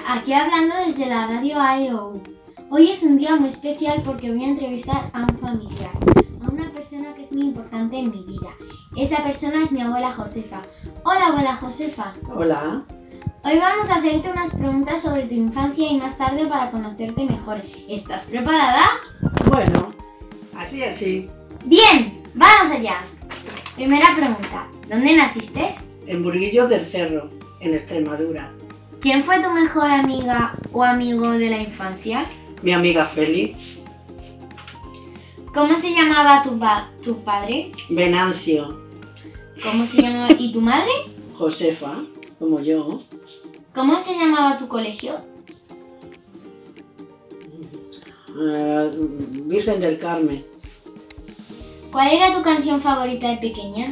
aquí hablando desde la radio IO. Hoy es un día muy especial porque voy a entrevistar a un familiar, a una persona que es muy importante en mi vida. Esa persona es mi abuela Josefa. Hola, abuela Josefa. Hola. Hoy vamos a hacerte unas preguntas sobre tu infancia y más tarde para conocerte mejor. ¿Estás preparada? Bueno, así. Bien, vamos allá. Primera pregunta. ¿Dónde naciste? En Burguillos del Cerro, en Extremadura. ¿Quién fue tu mejor amiga o amigo de la infancia? Mi amiga Feli. ¿Cómo se llamaba tu padre? Venancio. ¿Cómo se llamaba? ¿Y tu madre? Josefa, como yo. ¿Cómo se llamaba tu colegio? Virgen del Carmen. ¿Cuál era tu canción favorita de pequeña?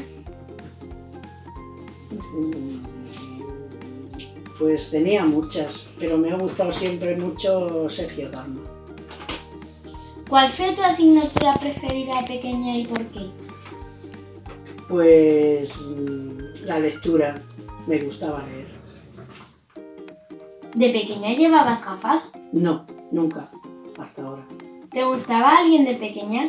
Pues tenía muchas, pero me ha gustado siempre mucho Sergio Dalma. ¿Cuál fue tu asignatura preferida de pequeña y por qué? Pues la lectura, me gustaba leer. ¿De pequeña llevabas gafas? No, nunca, hasta ahora. ¿Te gustaba alguien de pequeña?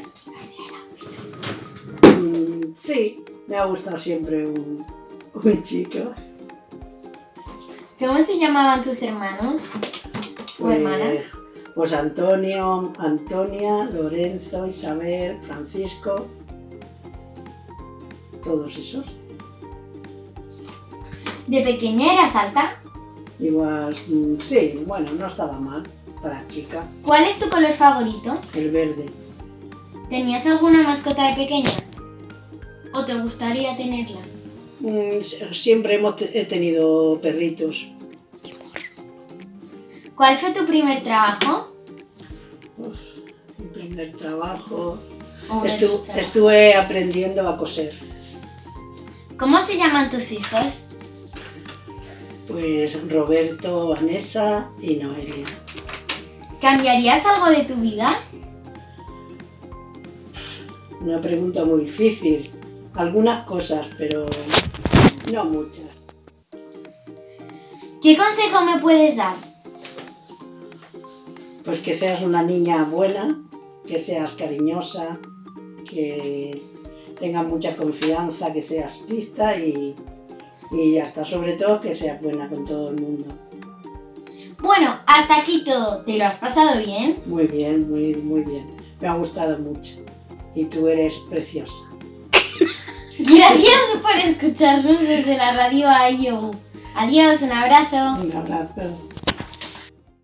Sí, me ha gustado siempre un chico. ¿Cómo se llamaban tus hermanos o hermanas? Pues Antonio, Antonia, Lorenzo, Isabel, Francisco, todos esos. ¿De pequeña eras alta? Igual, sí, bueno, no estaba mal para chica. ¿Cuál es tu color favorito? El verde. ¿Tenías alguna mascota de pequeña? ¿O te gustaría tenerla? Siempre he tenido perritos. ¿Cuál fue tu primer trabajo? Mi primer trabajo. ¿O Estuve aprendiendo a coser. ¿Cómo se llaman tus hijos? Pues Roberto, Vanessa y Noelia. ¿Cambiarías algo de tu vida? Una pregunta muy difícil. Algunas cosas, pero no muchas. ¿Qué consejo me puedes dar? Pues que seas una niña buena, que seas cariñosa, que tengas mucha confianza, que seas lista y ya está. Sobre todo que seas buena con todo el mundo. Bueno, hasta aquí todo. ¿Te lo has pasado bien? Muy bien, muy bien. Me ha gustado mucho. Y tú eres preciosa. Gracias por escucharnos desde la radio IO. Adiós, un abrazo. Un abrazo.